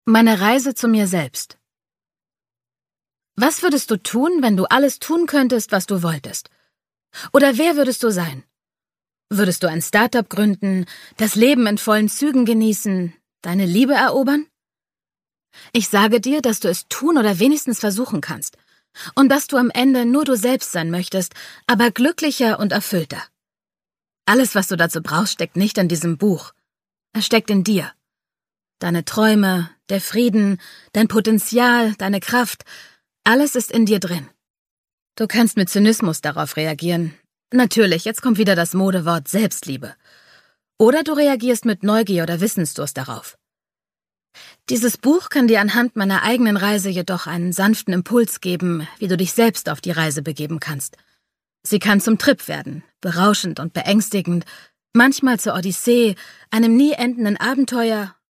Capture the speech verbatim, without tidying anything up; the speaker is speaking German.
Meine Reise zu mir selbst. Was würdest du tun, wenn du alles tun könntest, was du wolltest? Oder wer würdest du sein? Würdest du ein Start-up gründen, das Leben in vollen Zügen genießen, deine Liebe erobern? Ich sage dir, dass du es tun oder wenigstens versuchen kannst. Und dass du am Ende nur du selbst sein möchtest, aber glücklicher und erfüllter. Alles, was du dazu brauchst, steckt nicht in diesem Buch. Es steckt in dir. Deine Träume, der Frieden, dein Potenzial, deine Kraft, alles ist in dir drin. Du kannst mit Zynismus darauf reagieren. Natürlich, jetzt kommt wieder das Modewort Selbstliebe. Oder du reagierst mit Neugier oder Wissensdurst darauf. Dieses Buch kann dir anhand meiner eigenen Reise jedoch einen sanften Impuls geben, wie du dich selbst auf die Reise begeben kannst. Sie kann zum Trip werden, berauschend und beängstigend, manchmal zur Odyssee, einem nie endenden Abenteuer